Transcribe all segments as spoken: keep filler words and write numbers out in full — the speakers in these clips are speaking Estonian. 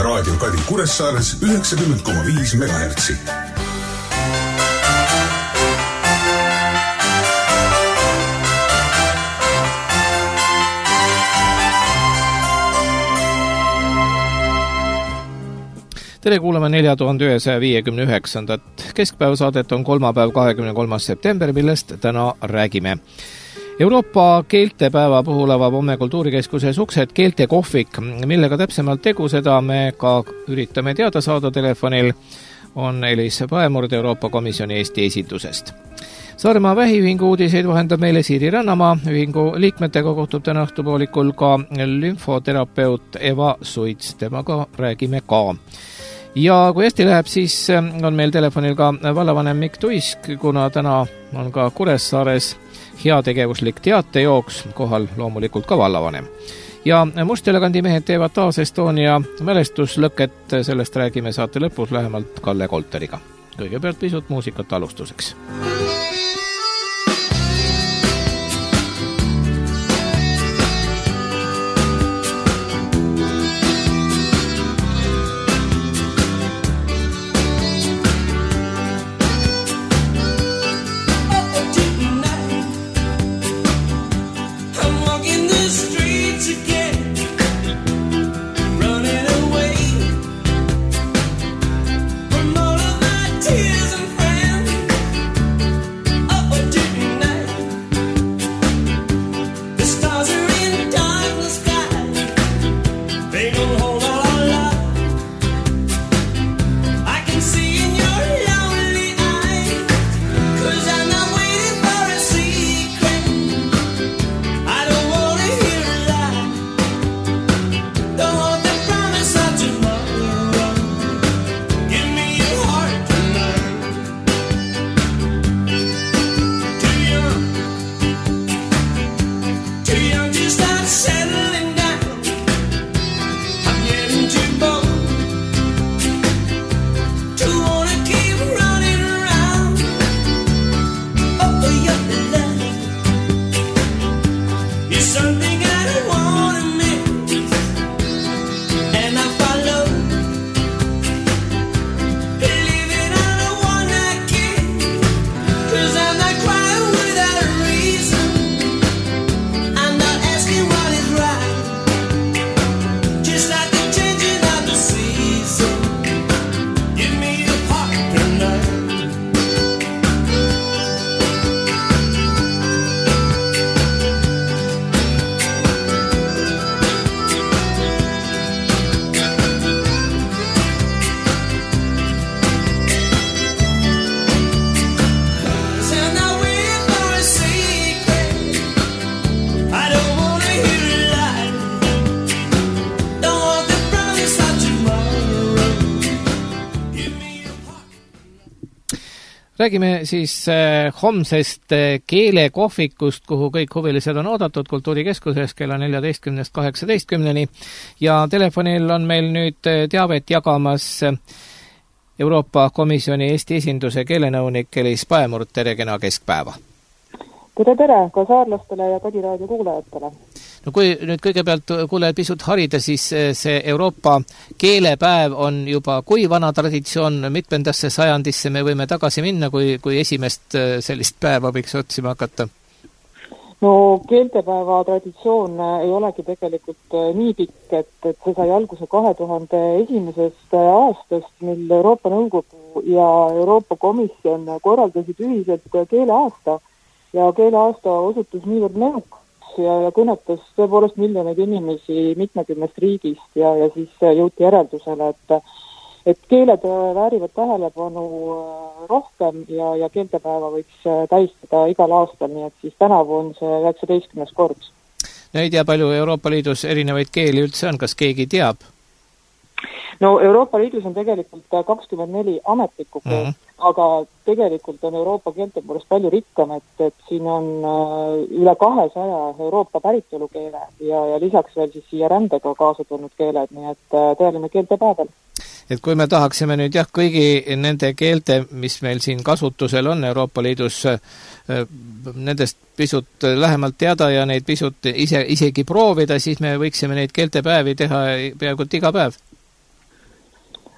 Raadio Kadi Kuressaares üheksakümmend koma viis megahertsi. Tere kuulame nelja tuhande ühesaja viiekümne üheksandat keskpäevasaadet on kolmapäev kahekümne kolmas september, millest täna räägime. Euroopa keeltepäeva puhul avab homme Kultuurikeskuses uksed keeltekohvik, millega täpsemalt tegu, seda me ka üritame teada saada telefonil, on Elis Paemurd Euroopa Komisjoni Eesti esindusest. Saaremaa vähiühingu uudiseid vahendab meile Siiri Rannamaa, ühingu liikmetega kohtub täna õhtupoolikul ka lümfoterapeut Eva Suits, temaga räägime ka. Ja kui hästi läheb, siis on meil telefonil ka vallavanem Mikk Tuisk, kuna täna on ka Kuressaares heategevuslik teatejooks, kohal loomulikult ka vallavanem. Ja Mustjalakandi mehed teevad taas Estonia mälestuslõket, sellest räägime saate lõpus lähemalt Kalle Kolteriga. Kõigepealt pisut muusikat alustuseks. Räägime siis homsest keelekohvikust, kuhu kõik huvilised on oodatud Kultuurikeskuses kella neljateistkümnest kaheksateistkümneni. Ja telefonil on meil nüüd teavet jagamas Euroopa Komisjoni Eesti esinduse keelenõunik Elis Paemurd. Tere, kena keskpäeva! Tere, tere ka saarlastele ja Kadiraadio kuulajatele! No kui nüüd kõigepealt kuulajad pisut harida, siis see Euroopa keelepäev on juba kui vana traditsioon, mitmendasse sajandisse me võime tagasi minna, kui, kui esimest sellist päeva võiks otsima hakata? No keeltepäeva traditsioon ei olegi tegelikult nii pikk, et, et see sai alguse kahe tuhande esimesest aastast, mil Euroopa Nõukogu ja Euroopa Komisjon korraldasid ühiselt keeleaasta ja keeleaasta osutus niivõrd mõjukas ja, ja kõnetas tõepoolest miljoneid inimesi mitmekümnest riigist ja, ja siis jõuti järeldusele, et, et keeled väärivad tähelepanu rohkem ja, ja keeltepäeva võiks tähistada igal aastal, nii et siis tänavu on see üheksateistkümnes kord. No ei tea, palju Euroopa Liidus erinevaid keeli üldse on, kas keegi teab? No Euroopa Liidus on tegelikult kakskümmend neli ametlikku keelt, mm-hmm. aga tegelikult on Euroopa keelte poolest palju rikkam, et, et siin on üle kahesaja Euroopa päritolu keele ja, ja lisaks veel siis siia rändega kaasa tulnud keeled, nii et tõeline keeltepäeval. Et kui me tahaksime nüüd jah, kõigi nende keelte, mis meil siin kasutusel on Euroopa Liidus, nendest pisut lähemalt teada ja neid pisut ise, isegi proovida, siis me võiksime neid keeltepäevi teha peaaegu iga päev.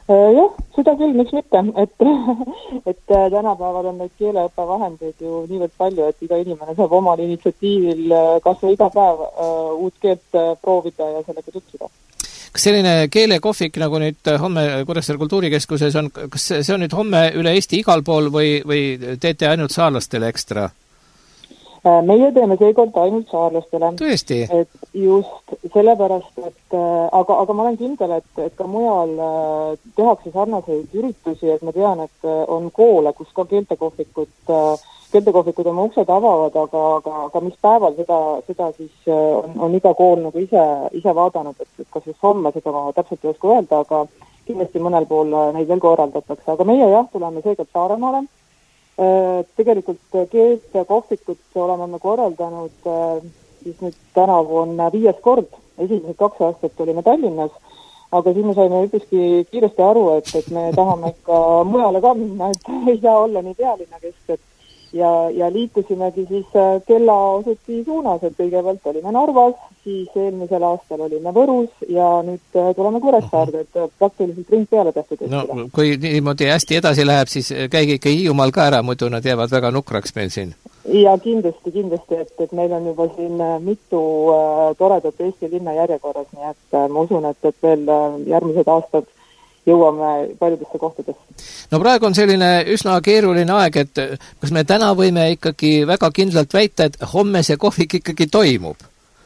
Jah, seda küll, miks mitte, et, et tänapäeval on neid keeleõppevahendeid ju niivõrd palju, et iga inimene saab omal initsiatiivil kas või iga päev uut keelt proovida ja sellega tutvuda. Kas selline keelekohvik, nagu nüüd homme Kuressaare kultuurikeskuses on, kas see on nüüd homme üle Eesti igal pool või, või teete ainult saarlastele ekstra? Meie teeme seekord ainult saarlastele. Tõesti? Et just sellepärast, et aga, aga ma olen kindel, et, et ka mujal tehakse sarnaseid üritusi, et ma tean, et on koole, kus ka keeltekohvikud, keeltekohvikud oma uksed avavad, aga, aga, aga mis päeval seda, seda siis on, on iga kool nagu ise, ise vaadanud, et, et kas just homme seda ma täpselt ei oska öelda, aga kindlasti mõnel pool neid veel korraldatakse. Aga meie jah, tuleme seekord Saaremaale. Tegelikult keeltekohvikut oleme me korraldanud siis nüüd tänavu on viies kord, esimesed kaks aastat olime Tallinnas, aga siis me saime üpriski kiiresti aru, et, et me tahame ikka mujale ka minna, et ei saa olla nii pealinna kesket ja, ja liikusimegi siis kellaosuti suunas, et kõigepealt olime Narvas, siis eelmisel aastal olime Võrus ja nüüd tuleme Kuressaarde, et praktiliselt ring peale tehtud. No kui niimoodi hästi edasi läheb, siis käige ikka Hiiumaal ka ära, muidu nad jäävad väga nukraks meil siin. Ja kindlasti, kindlasti, et, et meil on juba siin mitu äh, toredat Eesti linna järjekorras, nii et äh, ma usun, et, et veel äh, järgmised aastad jõuame paljudesse kohtadesse. No praegu on selline üsna keeruline aeg, et kas me täna võime ikkagi väga kindlalt väita, et homme see kohvik ikkagi toimub?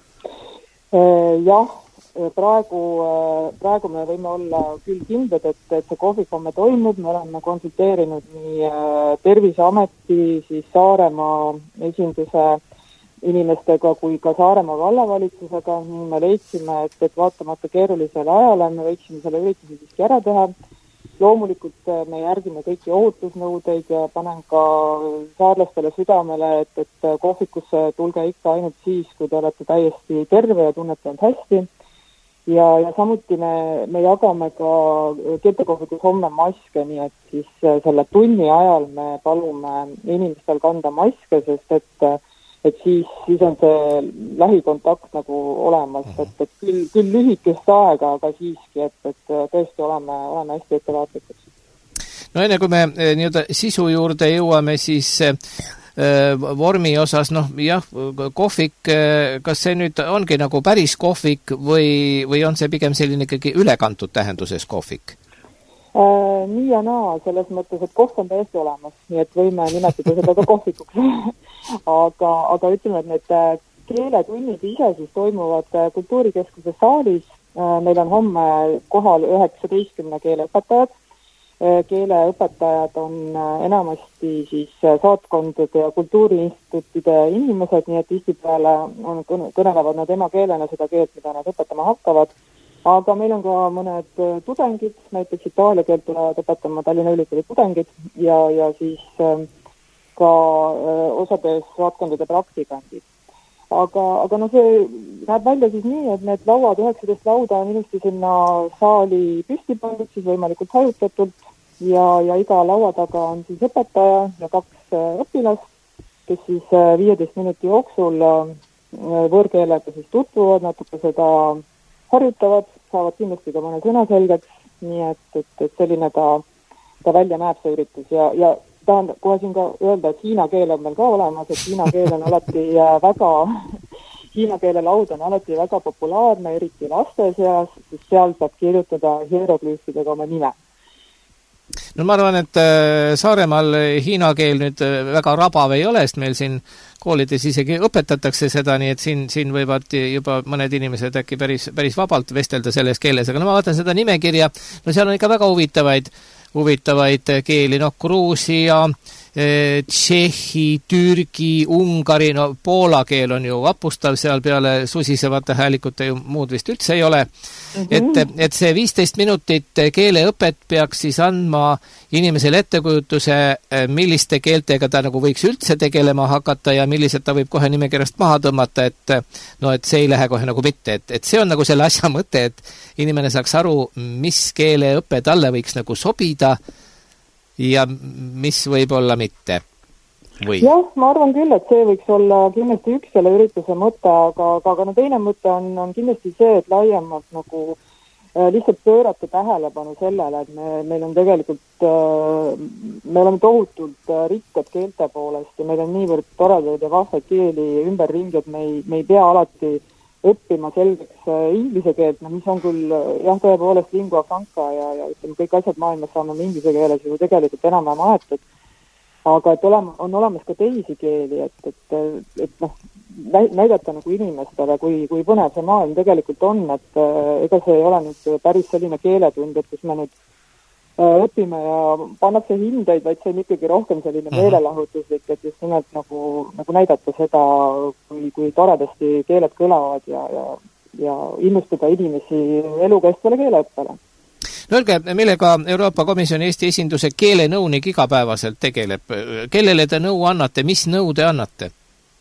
Jah, praegu, praegu me võime olla küll kindlad, et, et see kohvik homme toimub, me oleme konsulteerinud nii Terviseameti, siis Saaremaa esinduse inimestega kui ka Saaremaa vallavalitsusega, nii me leidsime, et, et vaatamata keerulisele ajale me võiksime selle ürituse siiski ära teha. Loomulikult me järgime kõiki ohutusnõudeid ja panen ka saarlastele südamele, et, et kohvikusse tulge ikka ainult siis, kui te olete täiesti terve ja tunnete end hästi. Ja, ja samuti me, me jagame ka keeltekohvikus homme maske, nii et siis selle tunni ajal me palume inimestel kanda maske, sest et et siis, siis on see lähikontakt nagu olemas, et, et küll, küll lühikest aega, aga siiski, et, et tõesti oleme, oleme hästi ettevaatlikud. No enne kui me nii-öelda sisu juurde jõuame, siis äh, vormi osas, noh jah, kohvik, kas see nüüd ongi nagu päris kohvik või, või on see pigem selline ikkagi ülekantud tähenduses kohvik? Äh, nii ja naa, selles mõttes, et kohv on täiesti olemas, nii et võime nimetada seda ka kohvikuks. aga, aga ütleme, et need keeletunnid ise siis toimuvad kultuurikeskuse saalis. Meil on homme kohal üheksateistkümne keeleõpetajad. Keeleõpetajad on enamasti siis saatkondade ja kultuuriinstituutide inimesed, nii et tihtipeale on, kõnelevad nad emakeelena seda keelt, mida nad õpetama hakkavad. Aga meil on ka mõned tudengid, näiteks Itaalia keelt tulevad õpetama Tallinna Ülikooli tudengid ja, ja siis ka osades saatkondade praktikandid. Aga, aga no see näeb välja siis nii, et need lauad, üheksateist lauda on ilusti sinna saali püsti pandud, siis võimalikult hajutatult ja, ja iga laua taga on siis õpetaja ja kaks õpilast, kes siis viieteist minuti jooksul võõrkeelega siis tutvuvad, natuke seda harjutavad, saavad kindlasti ka mõne sõna selgeks, nii et, et, et selline ta, ta välja näeb see üritus ja, ja tahan kohe siin ka öelda, et hiina keel on meil ka olemas, et hiina keel on alati väga, hiina keele laud on alati väga populaarne, eriti laste seas, sest seal saab kirjutada hieroglüüfidega oma nime. No ma arvan, et Saaremaal hiina keel nüüd väga rabav ei ole, sest meil siin koolides isegi õpetatakse seda, nii et siin, siin võivad juba mõned inimesed äkki päris, päris vabalt vestelda selles keeles, aga no ma vaatan seda nimekirja, no seal on ikka väga huvitavaid, huvitavaid keeli, noh, Gruusia, Tšehhi, Türgi, Ungari, no Poola keel on ju vapustav, seal peale susisevate häälikute ju muud vist üldse ei ole. Mm-hmm. Et, et see viisteist minutit keeleõpet peaks siis andma inimesele ettekujutuse, milliste keeltega ta nagu võiks üldse tegelema hakata ja millised ta võib kohe nimekirjast maha tõmmata, et no, et see ei lähe kohe nagu mitte, et, et see on nagu selle asja mõte, et inimene saaks aru, mis keeleõpe talle võiks nagu sobida ja mis võib olla mitte. Või? Jah, ma arvan küll, et see võiks olla kindlasti üks selle ürituse mõte, aga, aga no teine mõte on, on kindlasti see, et laiemalt nagu lihtsalt pöörata tähelepanu sellele, et me, meil on tegelikult, me oleme tohutult rikkad keelte poolest ja meil on niivõrd toredaid ja vahvaid keeli ümberringi, et me ei, me ei pea alati õppima selgeks inglise keelt, no mis on küll jah, tõepoolest lingua franca ja, ja ütleme, kõik asjad maailmas saame inglise keeles ju tegelikult enam-vähem aetud, aga et olema, on olemas ka teisi keeli, et, et, et noh, näidata nagu inimestele, kui, kui põnev see maailm tegelikult on, et ega see ei ole nüüd päris selline keeletund, et kus me nüüd õpime ja pannakse hindeid, vaid see on ikkagi rohkem selline meelelahutuslik, et just nimelt nagu, nagu näidata seda, kui, kui toredasti keeled kõlavad ja, ja, ja innustada inimesi elukestvale keeleõppele. No öelge, millega Euroopa Komisjoni Eesti esinduse keelenõunik igapäevaselt tegeleb? Kellele te nõu annate, mis nõu te annate?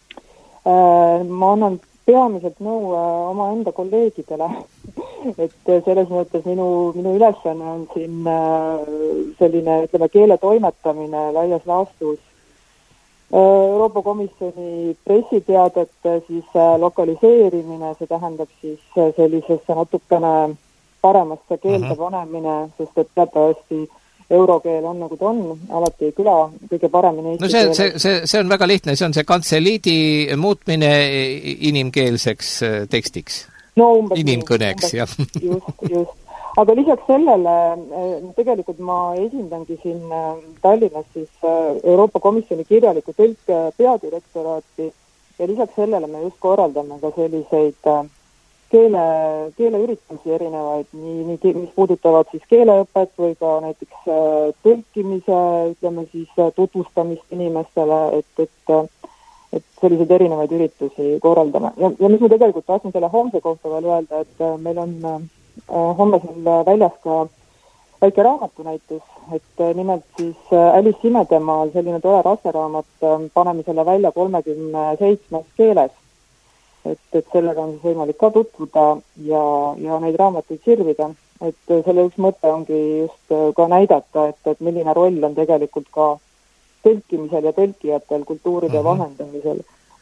Ma annan peamiselt nõu oma enda kolleegidele, et selles mõttes minu, minu ülesanne on siin selline, ütleme, keele toimetamine laias laastus Euroopa Komisjoni pressiteadete siis lokaliseerimine, see tähendab siis sellisesse natukene paremasse keelde panemine, sest et teatavasti eurokeel on nagu ta on, alati ei kõla kõige paremini eesti no see, see, see, see on väga lihtne, see on see kantseliidi muutmine inimkeelseks tekstiks. No umbes inimkõneks, jah. Just, just. Aga lisaks sellele, tegelikult ma esindangi siin Tallinnas siis Euroopa Komisjoni kirjaliku tõlk peadirektoraati ja lisaks sellele me just korraldame ka selliseid keele, keeleüritusi erinevaid, nii, nii, mis puudutavad siis keeleõpet või ka näiteks tõlkimise, ütleme siis tutvustamist inimestele, et, et, et selliseid erinevaid üritusi korraldame. Ja, ja mis ma tegelikult tahtsin selle homse kohta veel öelda, et meil on homme seal väljas ka väike raamatunäitus, et nimelt siis Alice Imedemaal selline tore rasteraamat paneme selle välja kolmekümne seitsmes keeles. Et, et sellega on siis võimalik ka tutvuda ja, ja neid raamatuid sirvida. Et selle üks mõte ongi just ka näidata, et, et milline roll on tegelikult ka tõlkimisel ja tõlkijatel kultuuride uh-huh. vahendamisel.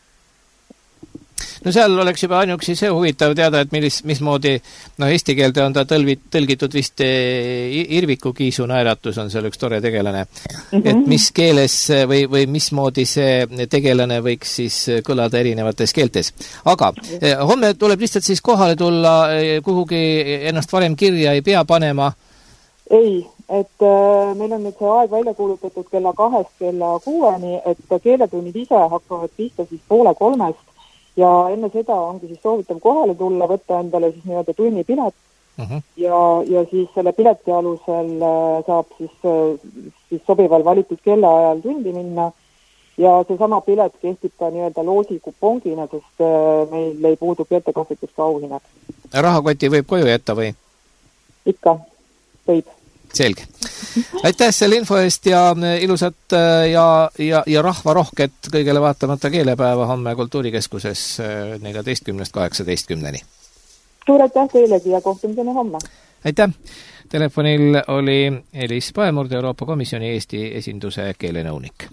No seal oleks juba ainuksi see huvitav teada, et millis, mismoodi, no eesti keelde on ta tõlvit, tõlgitud vist Irviku Kiisu naeratus on seal üks tore tegelane. Mm-hmm. Et mis keeles või, või mismoodi see tegelane võiks siis kõlada erinevates keeltes. Aga homme tuleb lihtsalt siis kohale tulla, kuhugi ennast varem kirja ei pea panema? Ei, et äh, meil on nüüd see aeg välja kuulutatud kella kahest kella kuueni, et keeletunnid ise hakkavad pista siis poole kolmest. Ja enne seda ongi siis soovitav kohale tulla, võtta endale siis nii-öelda tunnipilet uh-huh. ja, ja siis selle pileti alusel saab siis, siis sobival valitud kellaajal tundi minna ja see sama pilet kehtib ka nii-öelda loosi kupongina, sest meil ei puudu keeltekohvikus ka auhinnad. Rahakoti võib koju jätta või? Ikka, võib. Selge. Aitäh selle info eest ja ilusat ja, ja, ja rahvarohket kõigele vaatamata keelepäeva homme Kultuurikeskuses neljateistkümnest kaheksateistkümneni. Suur aitäh teilegi ja kohtumiseni homme. Aitäh. Telefonil oli Elis Paemurd, Euroopa Komisjoni Eesti esinduse keelenõunik.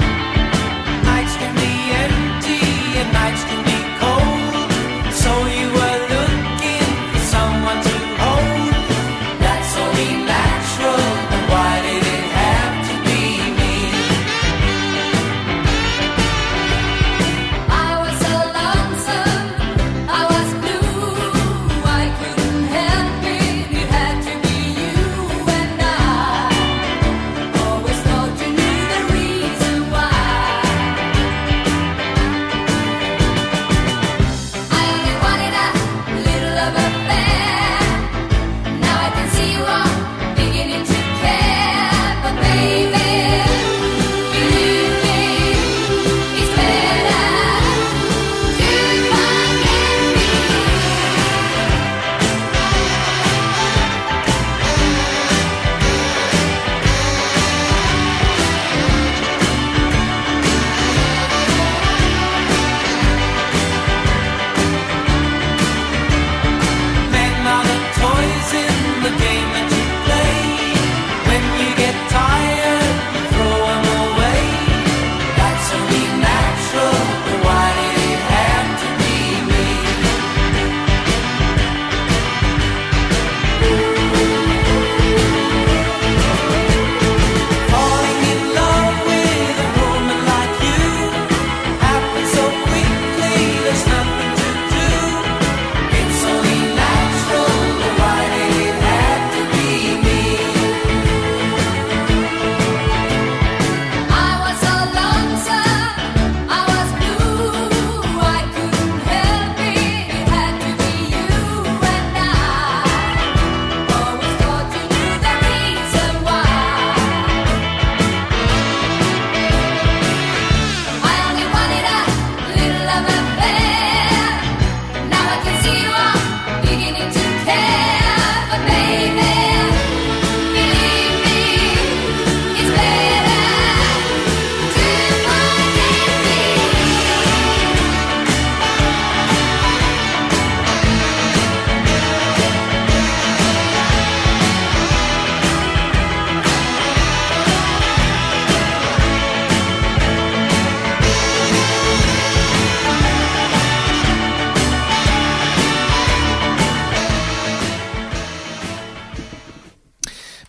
So you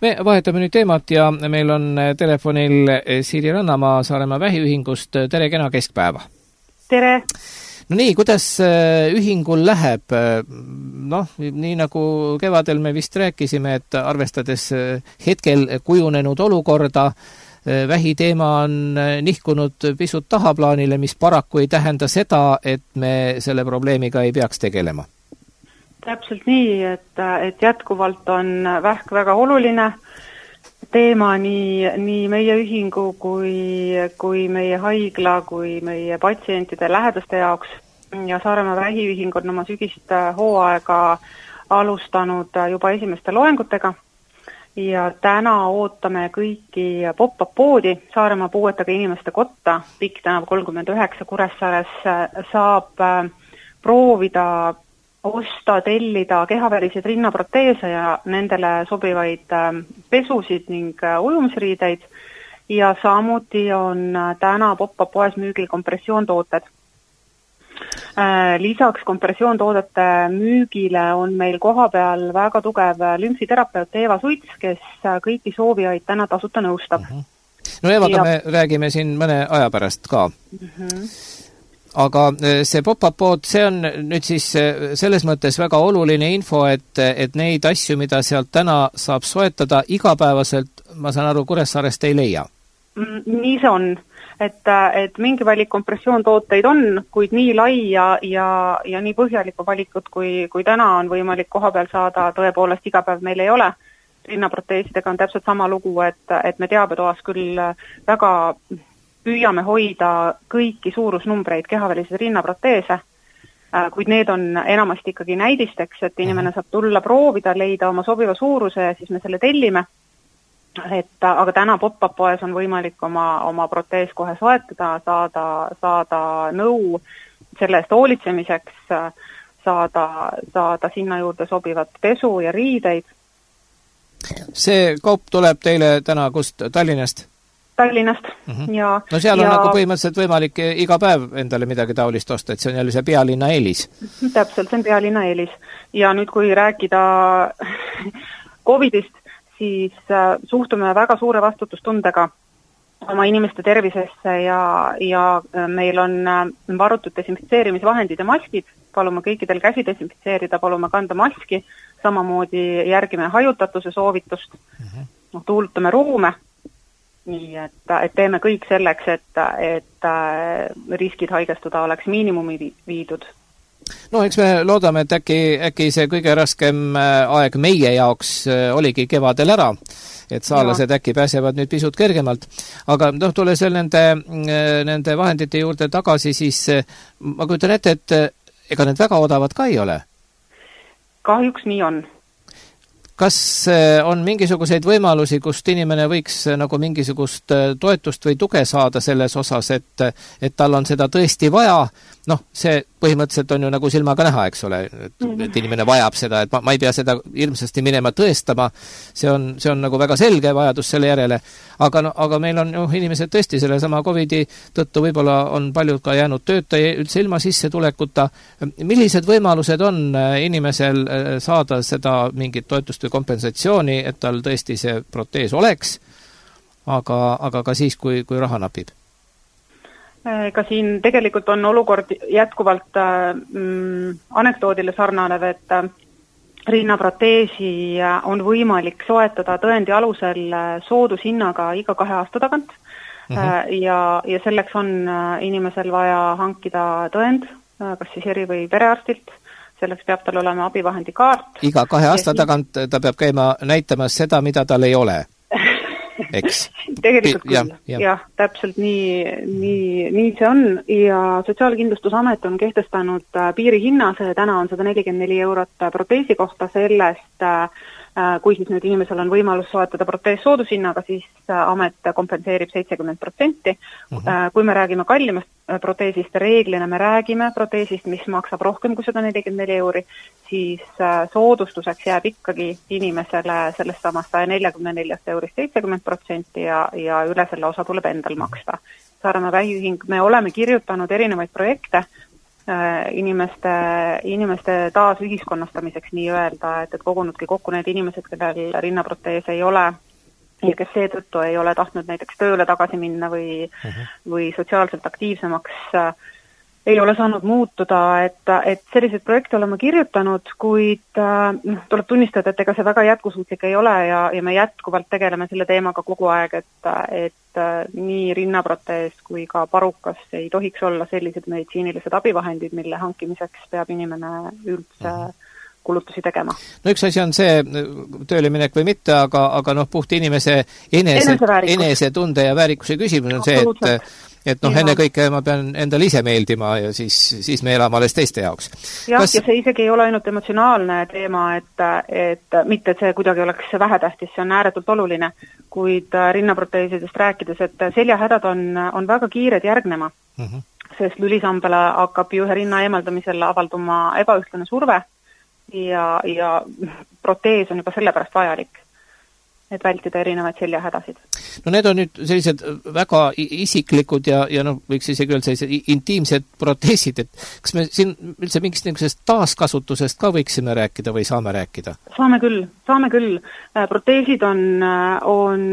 Me vahetame nüüd teemat ja meil on telefonil Siiri Rannamaa Saaremaa vähiühingust. Tere, kena keskpäeva! Tere! No nii, kuidas ühingul läheb? Noh, nii nagu kevadel me vist rääkisime, et arvestades hetkel kujunenud olukorda, vähiteema on nihkunud pisut tahaplaanile, mis paraku ei tähenda seda, et me selle probleemiga ei peaks tegelema. Täpselt nii, et, et jätkuvalt on vähk väga oluline teema nii, nii meie ühingu kui, kui meie haigla, kui meie patsientide lähedaste jaoks. Ja Saaremaa vähiühing on oma sügist hooaega alustanud juba esimeste loengutega. Ja täna ootame kõiki pop-up poodi Saaremaa puuetega inimeste kotta. Pikk tänav kolmkümmend üheksa Kuressaares saab proovida osta, tellida kehaväliseid rinnaproteese ja nendele sobivaid pesusid ning ujumisriideid ja samuti on täna pop-up poes müügil kompressioontooted. Lisaks kompressioontoodete müügile on meil kohapeal väga tugev lümfiterapeut Eeva Suits, kes kõiki soovijaid täna tasuta nõustab. No Eevaga ja... me räägime siin mõne aja pärast ka. Mm-hmm. Aga see pop-up pood, see on nüüd siis selles mõttes väga oluline info, et, et neid asju, mida sealt täna saab soetada igapäevaselt, ma saan aru, Kuressaarest ei leia. Nii see on, et, et mingi valik kompressioontooteid on, kuid nii lai ja, ja, ja nii põhjaliku valikut, kui, kui täna on võimalik koha peal saada, tõepoolest igapäev meil ei ole. Rinnaproteesidega on täpselt sama lugu, et, et me teabetoas küll väga püüame hoida kõiki suurusnumbreid kehaväliseid rinnaproteese, kuid need on enamasti ikkagi näidisteks, et inimene saab tulla proovida, leida oma sobiva suuruse ja siis me selle tellime. Et, aga täna pop-up poes on võimalik oma, oma protees kohe soetada, saada, saada nõu selle eest hoolitsemiseks, saada, saada sinna juurde sobivat pesu ja riideid. See kaup tuleb teile täna kust Tallinnast? Tallinnast. Mm-hmm. Ja, no seal on ja... nagu põhimõtteliselt võimalik iga päev endale midagi taolist osta, et see on jälle see pealinna eelis. Täpselt, see on pealinna eelis. Ja nüüd kui rääkida Covidist, siis suhtume väga suure vastutustundega oma inimeste tervisesse ja, ja meil on varutud desinfitseerimisvahendid ja maskid. Palume kõikidel käsi desinfitseerida, palume kanda maski, samamoodi järgime hajutatuse soovitust, mm-hmm. no, tuulutame ruume. Nii, et, et teeme kõik selleks, et, et riskid haigestuda oleks miinimumi viidud. No eks me loodame, et äkki, äkki see kõige raskem aeg meie jaoks oligi kevadel ära, et saalased ja. Äkki pääsevad nüüd pisut kergemalt. Aga noh, tule seal nende, nende vahendite juurde tagasi, siis ma kujutan ette, et ega need väga odavad ka ei ole? Kahjuks nii on. Kas on mingisuguseid võimalusi, kust inimene võiks nagu mingisugust toetust või tuge saada selles osas, et, et tal on seda tõesti vaja? Noh, see põhimõtteliselt on ju nagu silmaga näha, eks ole, et, et inimene vajab seda, et ma, ma ei pea seda ilmsesti minema tõestama, see on, see on nagu väga selge vajadus selle järele, aga, no, aga meil on ju inimesed tõesti selle sama Covidi tõttu võib-olla on paljud ka jäänud tööta ja üldse ilma sissetulekuta. Millised võimalused on inimesel saada seda mingit toetust või kompensatsiooni, et tal tõesti see protees oleks, aga, aga ka siis, kui, kui raha napib? Ka siin tegelikult on olukord jätkuvalt mm, anekdoodile sarnanev, et rinnaproteesi on võimalik soetada tõendi alusel soodushinnaga iga kahe aasta tagant. Mm-hmm. ja, ja selleks on inimesel vaja hankida tõend, kas siis eri- või perearstilt. Selleks peab tal olema abivahendi kaart. Iga kahe aasta ja tagant ta peab käima näitamas seda, mida tal ei ole. Eks. Tegelikult küll, jah, ja. ja täpselt nii, nii, nii see on ja Sotsiaalkindlustusamet on kehtestanud piirihinna, see täna on sada nelikümmend neli eurot proteesi kohta, sellest kui siis nüüd inimesel on võimalus soetada protees soodushinnaga, siis amet kompenseerib seitsekümmend protsenti. Uh-huh. Kui me räägime kallimast proteesist, reeglina me räägime proteesist, mis maksab rohkem kui sada nelikümmend neli euri, siis soodustuseks jääb ikkagi inimesele sellest samast saja neljakümne neljast eurist seitsekümmend protsenti ja, ja üle selle osa tuleb endal maksta. Saaremaa vähiühing, me oleme kirjutanud erinevaid projekte, inimeste, inimeste taas ühiskonnastamiseks nii öelda, et, et kogunudki kokku need inimesed, kellel rinnaproteese ei ole ja kes seetõttu ei ole tahtnud näiteks tööle tagasi minna või, uh-huh. või sotsiaalselt aktiivsemaks ei ole saanud muutuda, et, et selliseid projekte oleme kirjutanud, kuid noh, tuleb tunnistada, et ega see väga jätkusuutlik ei ole ja, ja me jätkuvalt tegeleme selle teemaga kogu aeg, et, et nii rinnaprotees kui ka parukas ei tohiks olla sellised meditsiinilised abivahendid, mille hankimiseks peab inimene üldse kulutusi tegema. No üks asi on see tööle minek või mitte, aga, aga noh, puht inimese enese, enesetunde ja väärikuse küsimus on see, et et noh, enne kõike ma pean endale ise meeldima ja siis, siis me elame alles teiste jaoks. Jah, Kas... ja see isegi ei ole ainult emotsionaalne teema, et, et mitte, et see kuidagi oleks vähetähtis, see on ääretult oluline, kuid rinnaproteesidest rääkides, et seljahädad on, on väga kiired järgnema, mm-hmm. sest lülisambale hakkab ju ühe rinna eemaldamisel avalduma ebaühtlane surve ja, ja protees on juba sellepärast vajalik, et vältida erinevaid seljahädasid. No need on nüüd sellised väga isiklikud ja, ja noh, võiks isegi öelda sellised intiimsed proteesid, et kas me siin üldse mingist niisugusest taaskasutusest ka võiksime rääkida või saame rääkida? Saame küll, saame küll. Proteesid on, on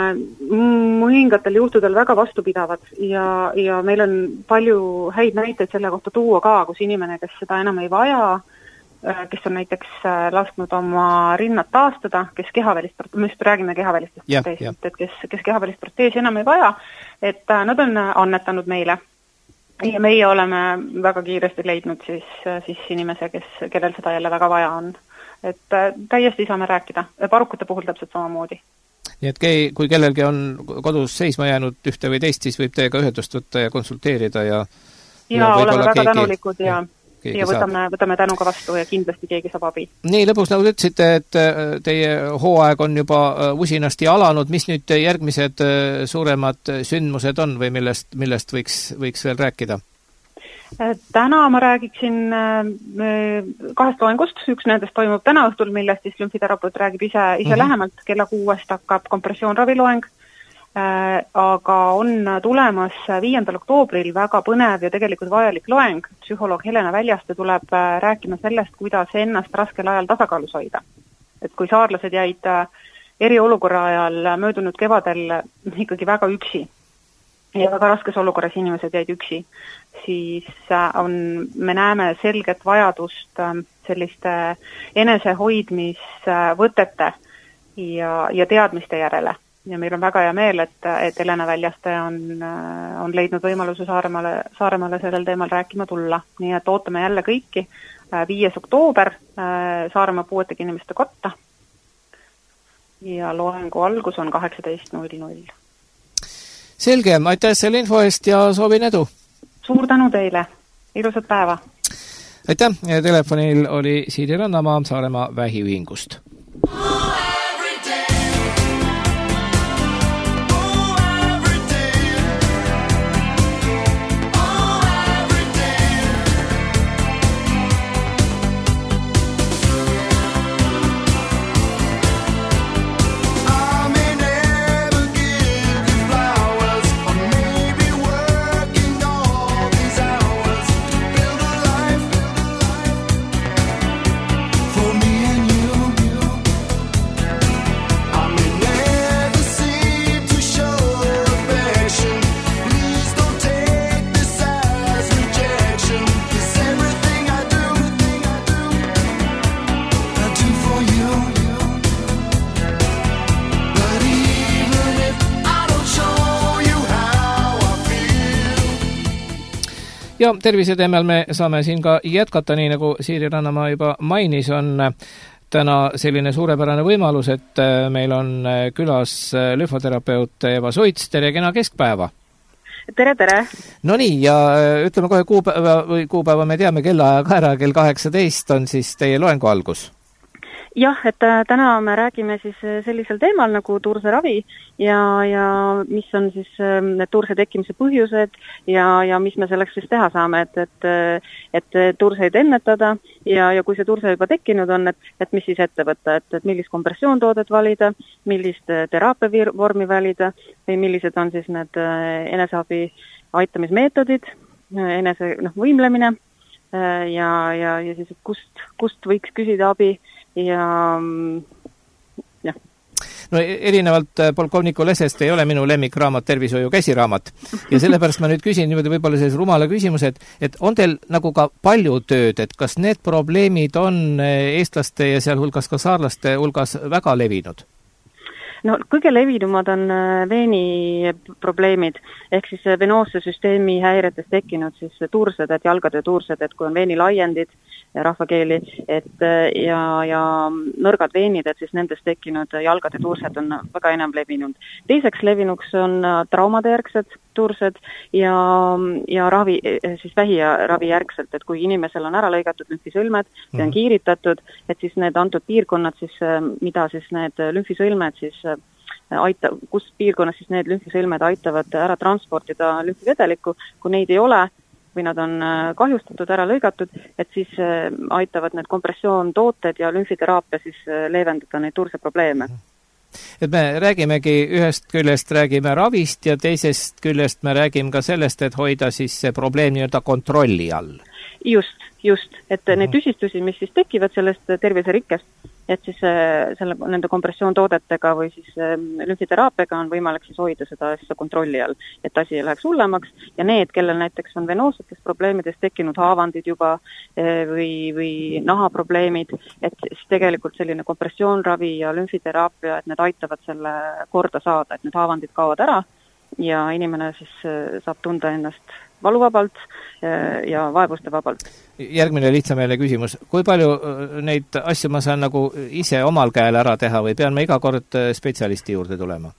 mõningatel juhtudel väga vastupidavad ja, ja meil on palju häid näiteid selle kohta tuua ka, kus inimene, kes seda enam ei vaja, kes on näiteks lasknud oma rinnad taastada, kes kehavälist, me just räägime kehavälistest yeah, proteesist, yeah. et kes, kes kehavälist proteesi enam ei vaja, et nad on annetanud meile. Ja meie oleme väga kiiresti leidnud siis, siis inimese, kes, kellel seda jälle väga vaja on. Et täiesti saame rääkida. Parukute puhul täpselt samamoodi. Nii et kui kellelgi on kodus seisma jäänud ühte või teist, siis võib teiega ühendust võtta ja konsulteerida ja ja, ja oleme väga keegi... tänulikud ja, ja ja võtame, võtame tänuga vastu ja kindlasti keegi saab abi. Nii, lõpus nagu te ütlesite, et teie hooaeg on juba usinasti alanud, mis nüüd järgmised suuremad sündmused on või millest, millest võiks, võiks veel rääkida? Täna ma räägiksin kahest loengust, üks nendest toimub täna õhtul, millest siis lümfiterapeut räägib ise, ise mm-hmm. lähemalt, kella kuuest hakkab kompressioonraviloeng, aga on tulemas viiendal oktoobril väga põnev ja tegelikult vajalik loeng. Psühholoog Helena Väljaste tuleb rääkima sellest, kuidas ennast raskel ajal tasakaalus hoida. Et kui saarlased jäid eriolukorra ajal möödunud kevadel ikkagi väga üksi ja väga raskes olukorras inimesed jäid üksi, siis on, me näeme selget vajadust selliste enesehoidmisvõtete ja, ja teadmiste järele. Ja meil on väga hea meel, et, et Helena Väljaste on, on leidnud võimaluse Saaremaale, Saaremaale sellel teemal rääkima tulla. Nii et ootame jälle kõiki viies oktoober Saaremaa puuetega inimeste kotta ja loengu algus on kaheksateist null null. Selge, aitäh selle info eest ja soovin edu! Suur tänu teile! Ilusat päeva! Aitäh! Telefonil oli Siiri Rannamaa Saaremaa vähiühingust. Ja tervise teemal me saame siin ka jätkata, nii nagu Siiri Rannamaa juba mainis, on täna selline suurepärane võimalus, et meil on külas lüfoterapeut Eva Suits. Tere, kena keskpäeva! Tere, tere! No nii, ja ütleme kohe kuupäeva, või kuupäeva me teame, kellaaja ka ära, kell kaheksateist on siis teie loengu algus. Jah, et täna me räägime siis sellisel teemal nagu turseravi ja, ja mis on siis need turse tekkimise põhjused ja, ja mis me selleks siis teha saame, et, et, et turseid ennetada ja, ja kui see turse juba tekkinud on, et, et mis siis ette võtta, et, et millist kompressioontoodet valida, millist teraapiavormi valida või millised on siis need eneseabi aitamismeetodid, enese noh, võimlemine ja, ja, ja siis kust, kust võiks küsida abi ja jah. No erinevalt polkovniku Lesest ei ole minu lemmikraamat tervishoiu käsiraamat ja sellepärast ma nüüd küsin niimoodi võib-olla selles rumala küsimuse, et, et on teil nagu ka palju tööd, et kas need probleemid on eestlaste ja sealhulgas ka saarlaste hulgas väga levinud? No kõige levinumad on veeni probleemid, ehk siis venoosse süsteemi häiretes tekkinud siis tuurseded, jalgade tuursed, et kui on veeni laiendid rahvakeeli, et ja, ja nõrgad veenid, et siis nendest tekkinud jalgade tuursed on väga enam levinud. Teiseks levinuks on traumadejärgsed tuursed ja, ja ravi, siis vähi ja ravi järgselt, et kui inimesel on ära lõigatud lümfisõlmed mm. ja on kiiritatud, et siis need antud piirkonnad, siis, mida siis need lümfisõlmed siis aita, kus piirkonnas siis need lümfisõlmed aitavad ära transportida lümfivedelikku, kui neid ei ole või nad on kahjustatud, ära lõigatud, et siis aitavad need kompressioontooted ja lümfiteraapia siis leevendada neid tuurse probleeme. Et me räägimegi ühest küljest räägime ravist ja teisest küljest me räägime ka sellest, et hoida siis see probleem nii-öelda kontrolli all. Just, just, et uh-huh. need tüsistusi, mis siis tekivad sellest terviserikkest, et siis selle, nende kompressioontoodetega või siis lümfiteraapiaga on võimalik siis hoida seda asja kontrolli all, et asi ei läheks hullemaks ja need, kellel näiteks on venoossetest probleemidest tekkinud haavandid juba või, või nahaprobleemid, et siis tegelikult selline kompressioonravi ja lümfiteraapia, et need aitavad selle korda saada, et need haavandid kaovad ära ja inimene siis saab tunda ennast valuvabalt ja vaevuste vabalt. Järgmine lihtsameelne küsimus. Kui palju neid asju ma saan nagu ise omal käel ära teha või pean ma iga kord spetsialisti juurde tulema?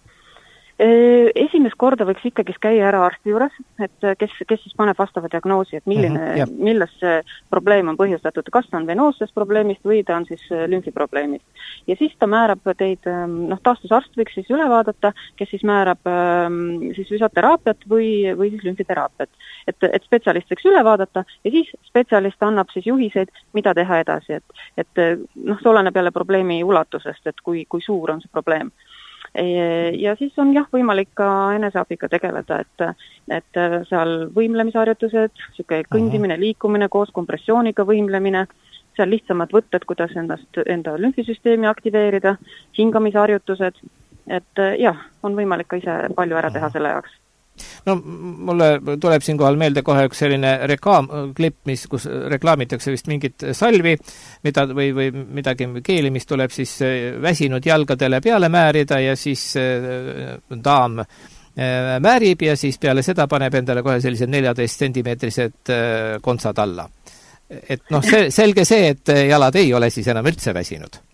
Esimest korda võiks ikkagi käia ära arsti juures, et kes, kes siis paneb vastava diagnoosi, et milline, uh-huh, milles see probleem on põhjustatud, kas ta on venoossest probleemist või ta on siis lümfiprobleemist. Ja siis ta määrab teid, noh, taastusarst võiks siis üle vaadata, kes siis määrab siis füsioteraapiat või, või siis lümfiteraapiat. Et, et spetsialist võiks üle vaadata ja siis spetsialist annab siis juhiseid, mida teha edasi, et, et noh, see oleneb jälle probleemi ulatusest, et kui, kui suur on see probleem. Ja siis on jah võimalik ka eneseabiga tegeleda, et, et seal võimlemisharjutused, siuke kõndimine, liikumine koos kompressiooniga võimlemine, seal lihtsamad võtted, kuidas endast, enda lümfisüsteemi aktiveerida, hingamisharjutused, et jah, on võimalik ka ise palju ära teha selle jaoks. No mulle tuleb siinkohal meelde kohe üks selline reklaamklipp, mis, kus reklaamitakse vist mingit salvi mida, või, või midagi keeli, mis tuleb siis väsinud jalgadele peale määrida ja siis daam määrib ja siis peale seda paneb endale kohe sellised neljateist sentimeetrised kontsad alla. Et noh, see, selge see, et jalad ei ole siis enam üldse väsinud.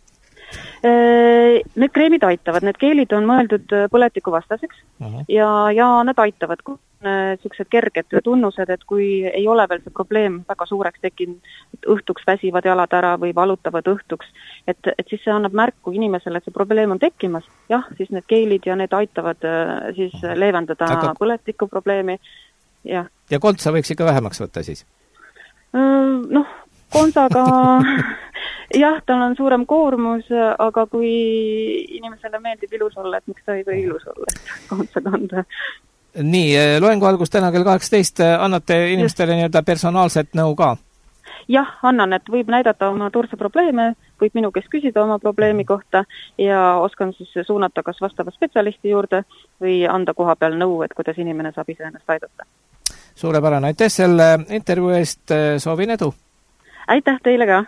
Need kreemid aitavad, need keelid on mõeldud põletiku vastaseks uh-huh. ja, ja need aitavad, kui sellised kerged tunnused, et kui ei ole veel see probleem väga suureks tekkinud, et õhtuks väsivad jalad ära või valutavad õhtuks, et, et siis see annab märku inimesele, et see probleem on tekkimas, jah, siis need keelid ja need aitavad siis leevendada Aga... põletiku probleemi. Ja, ja kontsa võiks ikka vähemaks võtta siis? Noh, kontsaga jah, tal on suurem koormus, aga kui inimesele meeldib ilus olla, et miks ta ei või ilus olla, et kontsa kanda. Nii, loengu algus täna kell kaheksateist, annate inimestele nii-öelda personaalset nõu ka? Jah, annan, et võib näidata oma tuurse probleeme, võib minu käest küsida oma probleemi kohta ja oskan siis suunata kas vastava spetsialisti juurde või anda koha peal nõu, et kuidas inimene saab ise ennast aidata. Suurepärane, aitäh selle intervjuu eest, soovin edu! Aitäh teile ka!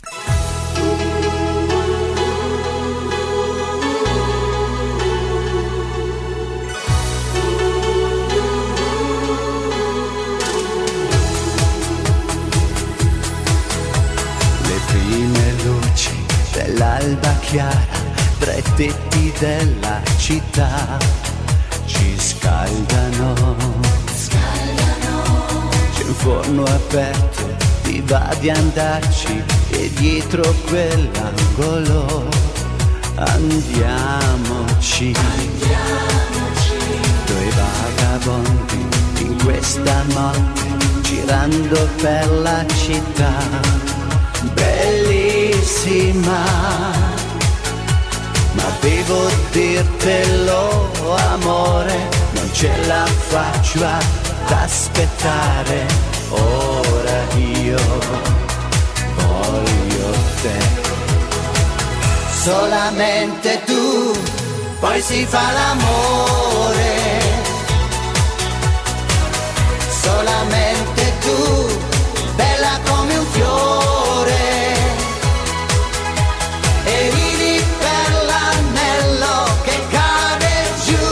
Le prime luci dell'alba chiara tra i tetti della città ci scaldano, scaldano. C'è un forno aperto, ti va di andarci e dietro quell'angolo andiamoci, andiamoci. Due vagabondi in questa notte girando per la città bellissima, ma devo dirtelo amore, non ce la faccio ad aspettare. ora io voglio te. Solamente tu, poi si fa l'amore. Solamente tu, bella come un fiore. E ridi per l'anello che cade giù.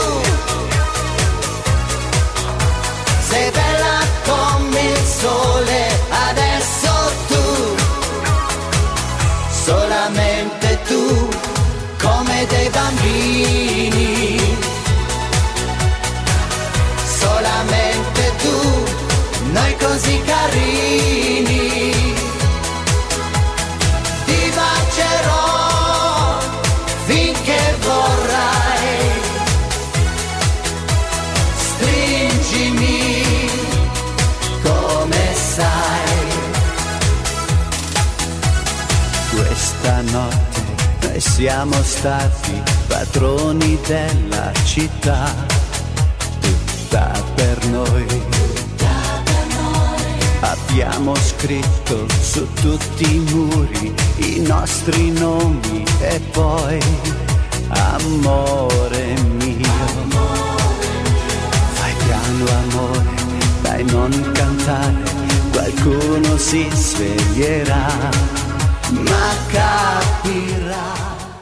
Sei bella come il sole, adesso tu. Solamente tu, come dei bambini. Solamente tu, noi così carini. Ti bacerò finché vorrai. Stringimi come sai. Questa notte noi siamo stati padroni della città, tutta per noi. Abbiamo scritto su tutti i muri i nostri nomi e poi, amore mio, fai piano amore, dai non cantare, qualcuno si sveglierà, ma capirà.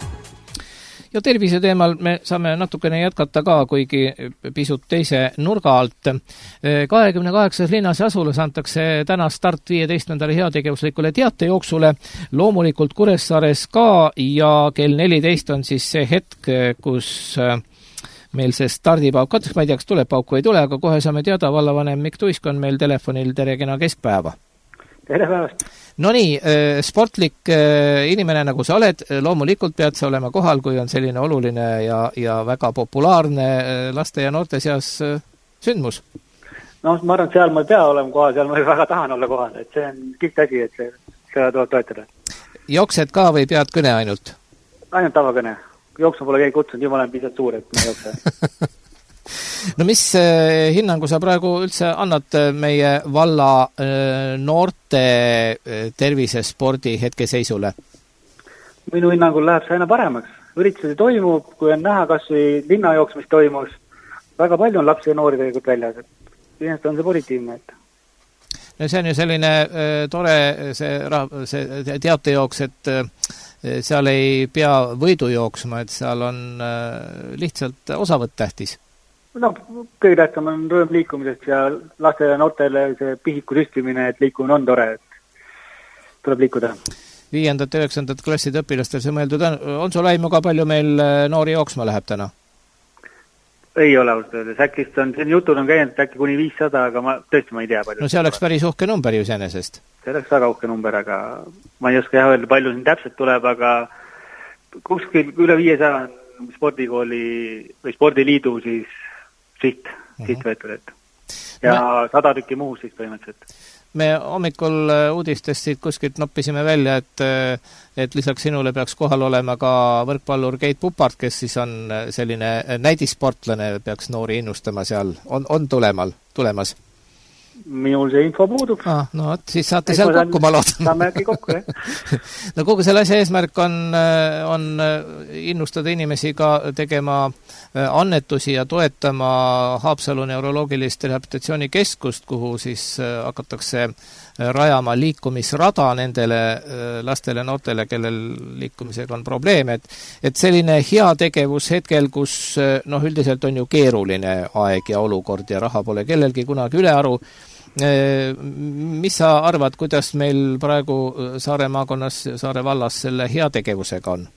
Ja tervise teemal me saame natukene jätkata ka, kuigi pisut teise nurga alt. kahekümne kaheksas linnas ja asulas antakse täna start viieteistkümnendale heategevuslikule teatejooksule, loomulikult Kuressaares ka, ja kell neliteist on siis see hetk, kus meil see stardipauk, katsuks ma ei tea, kas tuleb pauku ei tule, aga kohe saame teada, vallavanem Mikk Tuisk on meil telefonil, tere kena keskpäeva. Tere päevast. No nii, sportlik inimene nagu sa oled, loomulikult pead sa olema kohal, kui on selline oluline ja, ja väga populaarne laste ja noorte seas sündmus. No ma arvan, et seal ma ei pea olema kohal, seal ma väga tahan olla kohal, et see on kõik asi, et see, seda tuleb toetada. Jooksed ka või pead kõne ainult? Ainult tavakõne. Jooksu pole keegi kutsunud, juba olen pisat suur, et ma jookse. No mis hinnangu sa praegu üldse annad meie valla noorte tervisespordi hetkeseisule? Minu hinnangul läheb see aina paremaks. Üritused toimub, kui on näha kas või linnajooks, mis toimus. Väga palju on lapsi ja noori tegelikult väljas. Inimest on see positiivne. Et... No see on ju selline tore see, see teatejooks, et seal ei pea võidu jooksma, et seal on lihtsalt osavõtt tähtis. No, kõige tähtsam on rõõm liikumisest ja lastele ja noortele see pihiku süstimine, et liikumine on tore, et tuleb liikuda. Viiendat, üheksandat klasside õpilastel see mõeldud on. On sul aimu ka palju meil noori jooksma läheb täna? Ei ole austada. Äkist on, siin jutud on käinud äkki kuni viissada, aga ma tõesti ma ei tea palju. No see oleks päris uhke number ju senesest. See oleks väga uhke number, aga ma ei oska jah öelda, palju siin täpselt tuleb, aga kuskil üle viiesaja on spordikooli või spordiliidu siis siht, uh-huh. siht võetud, et ja me, sada tükki muu siis põhimõtteliselt. Me hommikul uudistest siit kuskilt noppisime välja, et, et lisaks sinule peaks kohal olema ka võrkpallur Keit Pupart, kes siis on selline näidisportlane, peaks noori innustama seal. On, on tulemal, tulemas? Minul see info puudub. Ah, no, siis saate seal kokku, ma loodan. Saame äkki kokku, jah. No kogu selle asja eesmärk on, on innustada inimesi ka tegema annetusi ja toetama Haapsalu neuroloogilist rehabilitatsioonikeskust, kuhu siis hakatakse rajama liikumisrada nendele lastele, noortele, kellel liikumisega on probleem. Et, et selline hea tegevus hetkel, kus noh, üldiselt on ju keeruline aeg ja olukord ja raha pole kellelgi kunagi ülearu. Mis sa arvad, kuidas meil praegu Saare maakonnas, Saare vallas selle hea tegevusega on?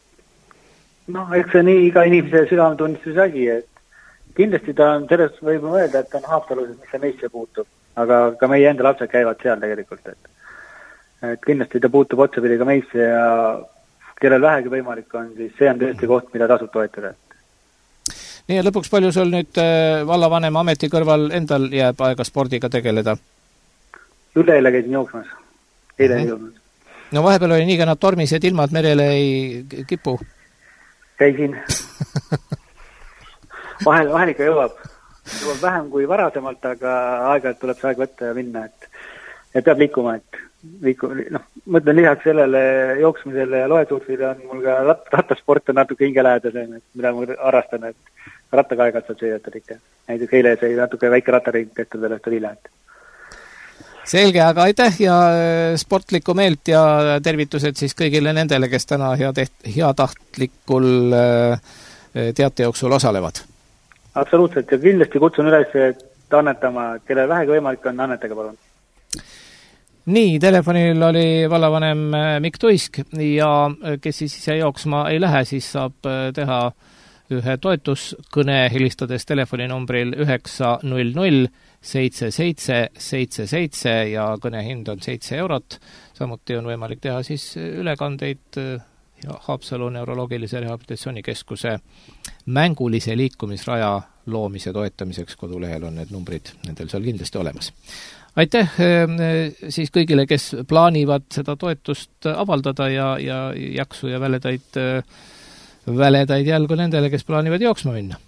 No, eks see nii iga inimese südametunnistuse asi, et kindlasti ta on, sellest võib öelda, et on Haapsalus, mis see meisse puutub, aga ka meie enda lapsed käivad seal tegelikult, et, et kindlasti ta puutub otsapidi ka meisse ja kellel vähegi võimalik on, siis see on tõesti koht, mida tasub toetada. Nii ja lõpuks palju sul nüüd vallavanema ameti kõrval endal jääb aega spordiga tegeleda? Üleeile käisin jooksmas. Eile ei jõudnud. No vahepeal oli nii kena tormis, et ilmad merele ei kipu. Käisin. Vahel, vahel ikka jõuab. jõuab vähem kui varasemalt, aga aeg-ajalt tuleb see aeg võtta ja minna, et, et peab liikuma, et liiku, noh, mõtlen lisaks sellele jooksmisele ja loesurfile on mul ka rat, rattasport on natuke hingelähedasem, et mida ma harrastan, et rattaga aeg-ajalt saab sõidetada ikka. Näiteks eile sai natuke väike rattaring tehtud veel õhtul hilja, et selge, aga aitäh ja sportlikku meelt ja tervitused siis kõigile nendele, kes täna hea, teht, hea tahtlikul teate jooksul osalevad. Absoluutselt ja kindlasti kutsun üles, et annetama, kelle vähegi võimalik on, annetage palun. Nii, telefonil oli vallavanem Mikk Tuisk ja kes siis ise jooksma ei lähe, siis saab teha ühe toetuskõne helistades telefoninumbril üheksa null null seitse seitse seitse seitse ja kõnehind on seitse eurot. Samuti on võimalik teha siis ülekandeid Haapsalu neuroloogilise rehabilitatsioonikeskuse mängulise liikumisraja loomise toetamiseks. Kodulehel on need numbrid nendel seal kindlasti olemas. Aitäh siis kõigile, kes plaanivad seda toetust avaldada ja, ja jaksu ja väledaid, väledaid jälgu nendele, kes plaanivad jooksma minna.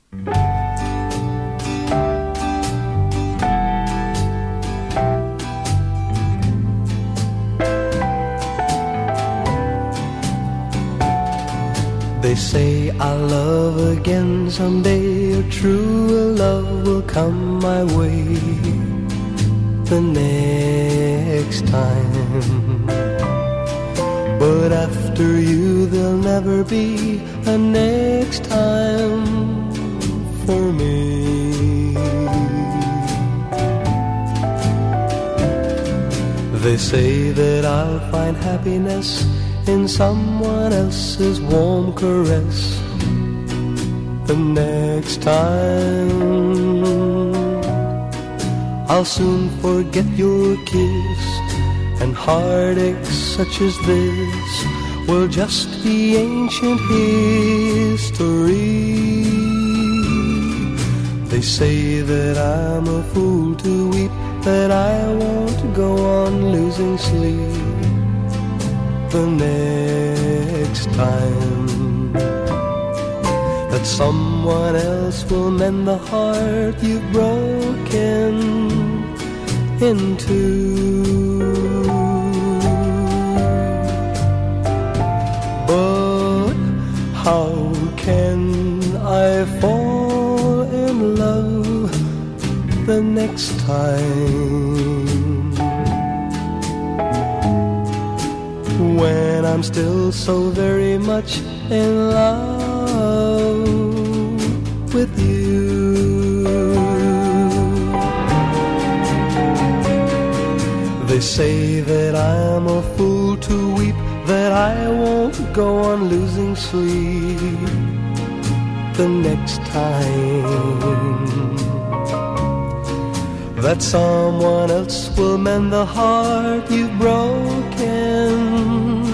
They say I'll love again someday, a true love will come my way the next time. But after you there'll never be a next time for me. They say that I'll find happiness in someone else's warm caress the next time. I'll soon forget your kiss, and heartaches such as this will just be ancient history. They say that I'm a fool to weep, that I won't go on losing sleep the next time, that someone else will mend the heart you've broken into. But how can I fall in love the next time when I'm still so very much in love with you? They say that I'm a fool to weep, that I won't go on losing sleep the next time, that someone else will mend the heart you've broken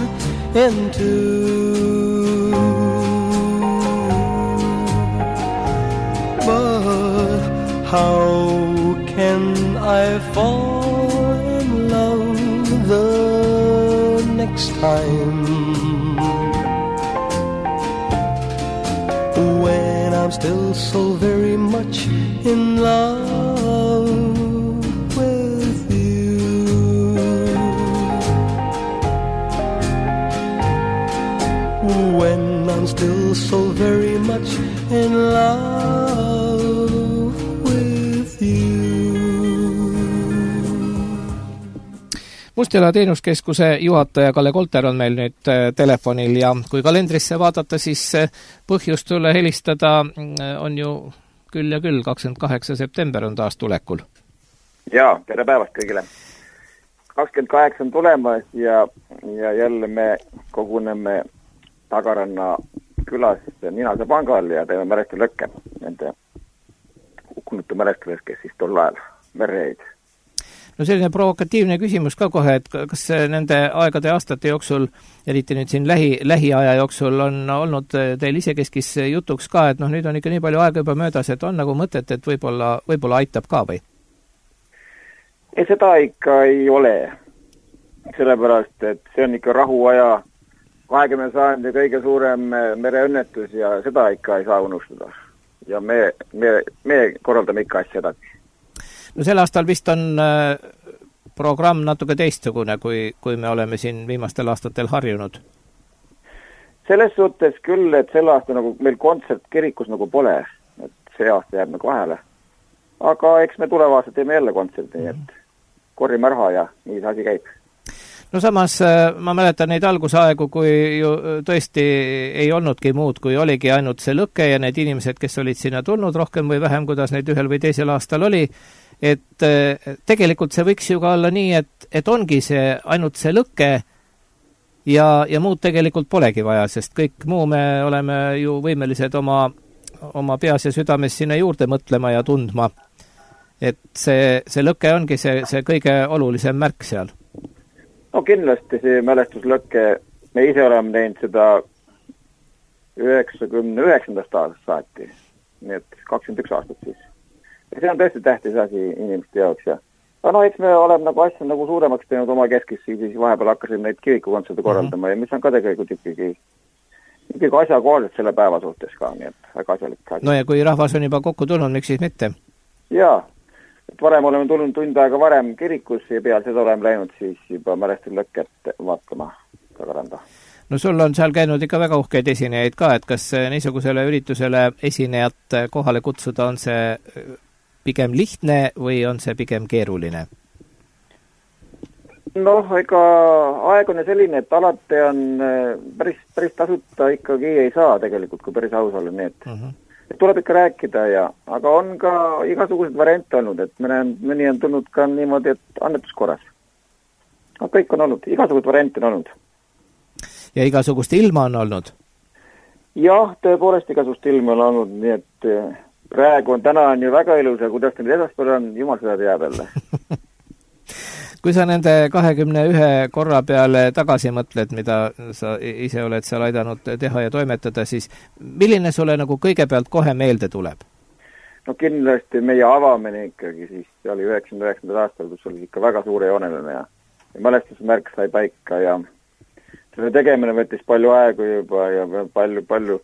into. But how can I fall in love the next time when I'm still so very much in love with you? When I'm still so very much in love with you. Mustjala teenuskeskuse juhataja Kalle Kolter on meil nüüd telefonil ja kui kalendrisse vaadata, siis põhjust sulle helistada on ju küll ja küll, kakskümmend kaheksa september on taas tulekul. Jaa, tere päevast kõigile. kakskümmend kaheksa on tulemas ja, ja jälle me koguneme Tagaranna külas Ninase pangal ja teeme mälestustöölõkke nende hukkunute mälestustöös, kes siis tol ajal merre jäid. No selline provokatiivne küsimus ka kohe, et kas nende aegade ja aastate jooksul, eriti nüüd siin lähi, lähiaja jooksul on olnud teil isekeskis jutuks ka, et noh, nüüd on ikka nii palju aega juba möödas, et on nagu mõtet, et võib-olla, võib-olla aitab ka või? Ei, seda ikka ei ole. Sellepärast, et see on ikka rahuaja kahekümnenda sajandi kõige suurem mereõnnetus ja seda ikka ei saa unustada. ja me, me, me korraldame ikka asja edasi. No sel aastal vist on äh, programm natuke teistsugune, kui, kui me oleme siin viimastel aastatel harjunud. Selles suhtes küll, et sel aasta nagu meil kontsert kirikus nagu pole, et see aasta jääb nagu vahele. Aga eks me tuleva aasta teeme jälle kontserti, nii et korrime raha ja nii see asi käib. No samas ma mäletan neid algusaegu, kui ju tõesti ei olnudki muud, kui oligi ainult see lõke ja need inimesed, kes olid sinna tulnud rohkem või vähem, kuidas neid ühel või teisel aastal oli, et tegelikult see võiks ju ka olla nii, et, et ongi see ainult see lõke ja, ja muud tegelikult polegi vaja, sest kõik muu me oleme ju võimelised oma, oma peas ja südames sinna juurde mõtlema ja tundma. Et see, see lõke ongi see, see kõige olulisem märk seal. No kindlasti see mälestuslõkke, me ise oleme teinud seda üheksakümne üheksandast aastast saati, nii et kakskümmend üks aastat siis. Ja see on tõesti tähtis asi inimeste jaoks ja aga no eks me oleme nagu asja nagu suuremaks teinud oma keskis, siis vahepeal hakkasime neid kirikukontserte korraldama mm-hmm. ja mis on ka tegelikult ikkagi, ikkagi asjakohaliselt selle päeva suhtes ka, nii et väga asjalik asi. No ja kui rahvas on juba kokku tulnud, miks siis mitte? Jaa, et varem oleme tulnud tund aega varem kirikusse ja peal seda oleme läinud siis juba mälestuslõket vaatama tagaranda. No sul on seal käinud ikka väga uhkeid esinejaid ka, et kas niisugusele üritusele esinejat kohale kutsuda on see pigem lihtne või on see pigem keeruline? Noh, ega aeg on selline, et alati on päris, päris tasuta ikkagi ei saa tegelikult, kui päris aus olla, nii et, uh-huh. et tuleb ikka rääkida ja, aga on ka igasugused variante olnud, et mõni, mõni on tulnud ka niimoodi, et annetuskorras. No, kõik on olnud, igasugused variante on olnud. Ja igasugust ilma on olnud? Jah, tõepoolest igasugust ilma on olnud, nii et praegu on, täna on ju väga ilus ja kuidas nüüd edaspäeval on, jumal seda teab jälle. Kui sa nende kahekümne ühe korra peale tagasi mõtled, mida sa ise oled seal aidanud teha ja toimetada, siis milline sulle nagu kõigepealt kohe meelde tuleb? No kindlasti meie avamine ikkagi, siis see oli üheksakümne üheksandal aastal, kus oli ikka väga suure jooneline ja, ja mälestusmärk sai paika ja selle tegemine võttis palju aegu juba ja palju, palju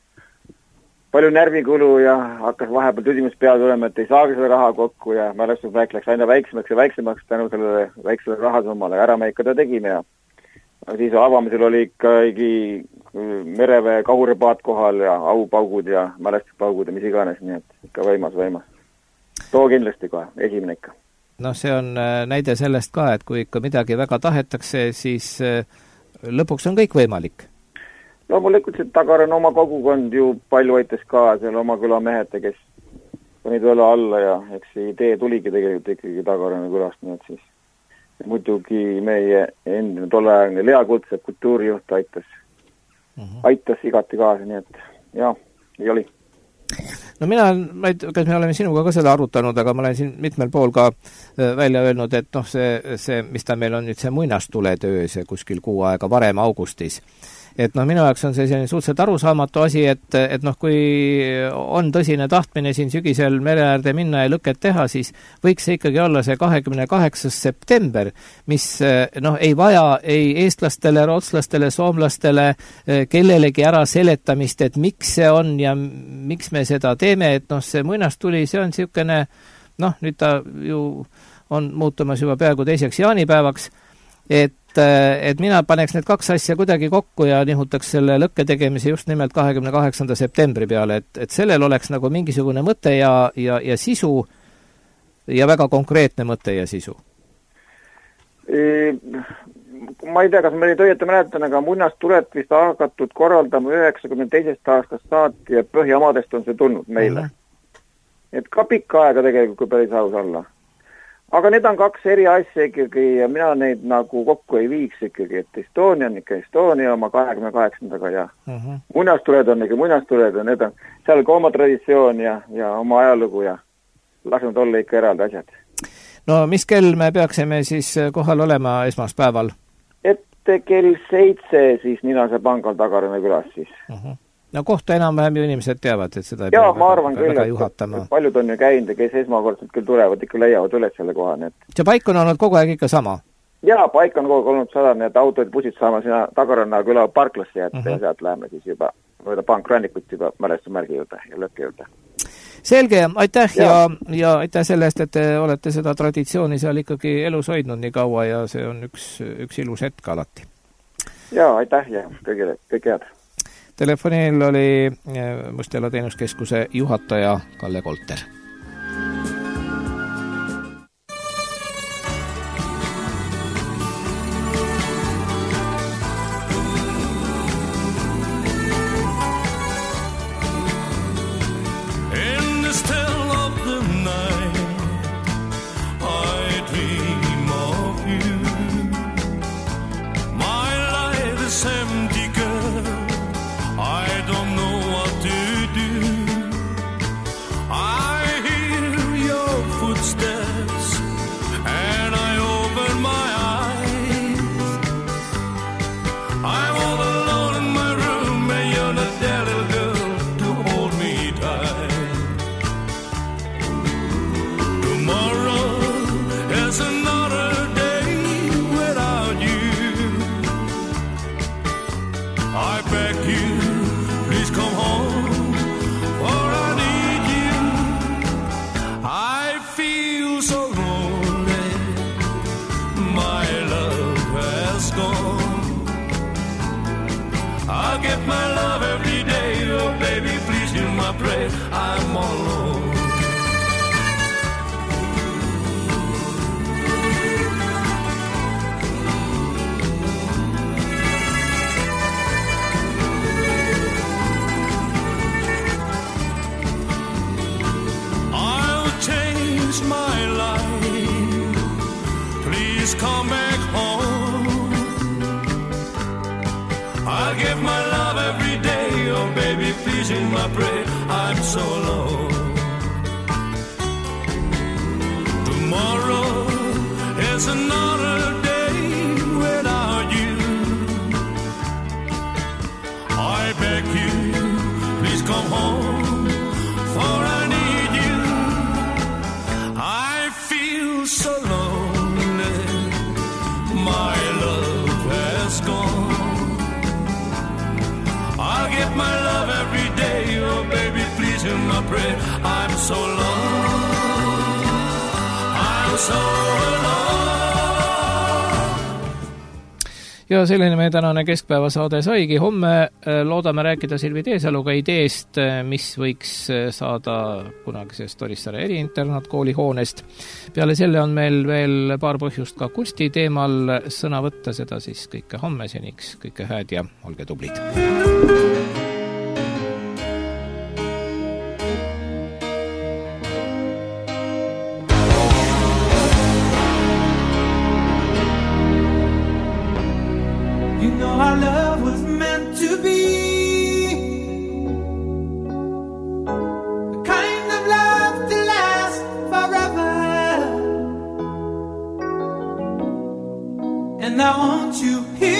palju närvikulu ja hakkas vahepeal tüdimus peale tulema, et ei saagi selle raha kokku ja mälestusmärk läks aina väiksemaks ja väiksemaks tänu sellele väiksele rahasummale. Ära me ikka ta tegime ja siis avamisel oli ikkagi mereväe kahuripaat kohal ja aupaugud ja mälestuspaugud ja mis iganes, nii et ikka võimas, võimas. Too kindlasti kohe, esimene ikka. No see on näide sellest ka, et kui ikka midagi väga tahetakse, siis lõpuks on kõik võimalik. Loomulikult see Tagaran oma kogukond ju palju aitas ka, seal oma külamehed, kes panid õla alla ja eks see idee tuligi tegelikult ikkagi Tagarani külast, nii et siis muidugi meie endine tolleaegne Lea Kutsepp, kultuurijuht aitas, uh-huh. aitas igati kaasa, nii et jah, ei oli. No mina, ma ei tea, kas me oleme sinuga ka seda arutanud, aga ma olen siin mitmel pool ka välja öelnud, et noh, see, see, mis ta meil on nüüd see muinastuletöö, see kuskil kuu aega varem augustis, et noh, minu jaoks on see selline suhteliselt arusaamatu asi, et, et noh, kui on tõsine tahtmine siin sügisel mere äärde minna ja lõket teha, siis võiks see ikkagi olla see kahekümne kaheksas september, mis noh, ei vaja ei eestlastele, rootslastele, soomlastele, kellelegi ära seletamist, et miks see on ja miks me seda teeme, et noh, see muinastuli, see on niisugune, noh, nüüd ta ju on muutumas juba peaaegu teiseks jaanipäevaks, et et mina paneks need kaks asja kuidagi kokku ja nihutaks selle lõkke tegemise just nimelt kahekümne kaheksanda septembri peale, et, et sellel oleks nagu mingisugune mõte ja, ja, ja sisu ja väga konkreetne mõte ja sisu. Ma ei tea, kas ma nüüd õieti mäletan, aga muinastulet vist hakatud korraldama üheksakümne teisest aastast saati ja Põhjamadest on see tulnud meile. Mm-hmm. Et ka pikka aega tegelikult, kui päris aus olla. Aga need on kaks eri asja ikkagi ja mina neid nagu kokku ei viiks ikkagi, et Estonia on ikka Estonia oma kahekümne kaheksandaga ja uh-huh. muinastuled on ikka muinastuled ja need on seal ka oma traditsioon ja, ja oma ajalugu ja lasnud olla ikka eraldi asjad. No mis kell me peaksime siis kohal olema esmaspäeval? Ette kell seitse siis Ninase pangal Tagarane külas siis. Uh-huh. No kohta enam-vähem ju inimesed teavad, et seda ei ja, pea ma arvan väga, väga küll, juhatama. Paljud on ju käinud ja kes esmakordselt küll tulevad, ikka leiavad üles selle koha. Nii et... See paik on olnud kogu aeg ikka sama? Jaa, paik on kogu aeg olnud sada, nii et autod bussid saama sinna Tagaranna küla parklasse jätta uh-huh. ja sealt läheme siis juba mööda pankrannikut juba mälestusmärgi juurde ja lõkke juurde. Selge, aitäh ja, ja, ja aitäh selle eest, et te olete seda traditsiooni seal ikkagi elus hoidnud nii kaua ja see on üks, üks ilus hetk alati. Jaa, aitäh ja kõigile, kõik head. Telefonil oli Mustjala teenuskeskuse juhataja Kalle Kolter. Ja selline meie tänane keskpäevasaade saigi. Homme loodame rääkida Silvi Teesaluga ideest, mis võiks saada kunagisest Orissaare eriinternatkooli hoonest. Peale selle on meil veel paar põhjust ka kunsti teemal sõna võtta, seda siis kõike homme seniks. Kõike hääd ja olge tublid. Our love was meant to be the kind of love to last forever. And I want you here